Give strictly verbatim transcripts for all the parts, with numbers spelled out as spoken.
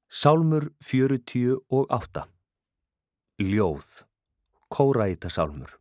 Sálmur fjörutíu og átta. Ljóð, kóraítasálmur.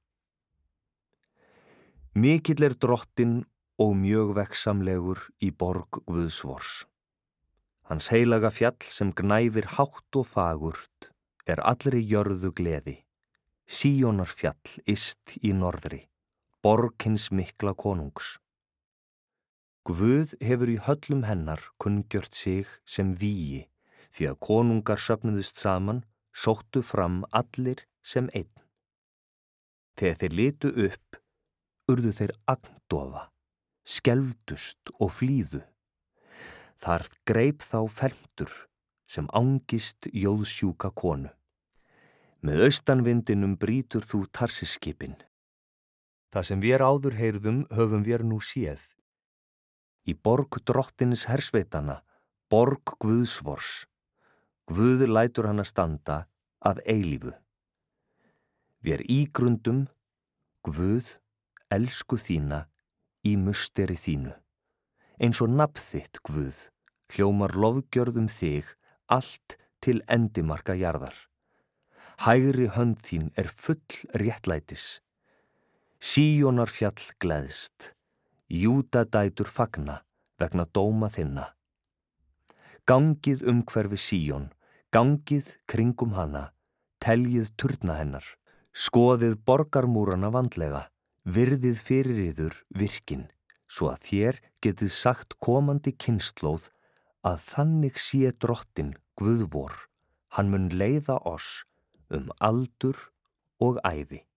Mikill er drottinn og mjög veggsamlegur í borg Guðsvors. Hans heilaga fjall sem gnæfir hátt og fagurt er allri jörðu gleði. Síonar fjall yst í norðri, borg hins mikla konungs. Guð hefur í höllum hennar kunngjört sig sem vígi, því að konungar söfnuðust saman, sóttu fram allir sem einn. Þegar þeir litu upp, urðu þeir agndofa, skelfdust og flýðu. Þar greip þá fermtur sem angist jóðsjúka konu. Með austanvindinum brýtur þú Tarsisskipin. Það sem vér áður heyrðum höfum vér nú séð. Í borg drottins hersveitana, borg Guðsvors. Guð lætur hana standa að eilífu. Vér ígrundum, Guð, elsku þína, í musteri þínu. Eins og nafn þitt, Guð, hljómar lofgjörðum þig allt til endimarka jarðar. Hægri hönd þín er full réttlætis. Síonar fjall gleðst, Júda dætur fagna vegna dóma þinna. Gangið umhverfi Síon, gangið kringum hana, teljið turna hennar, skoðið borgarmúrana vandlega, virðið fyrir yður virkin, svo að þér getið sagt komandi kynslóð að þannig sé drottinn Guð vor, hann mun leiða oss um aldur og ævi.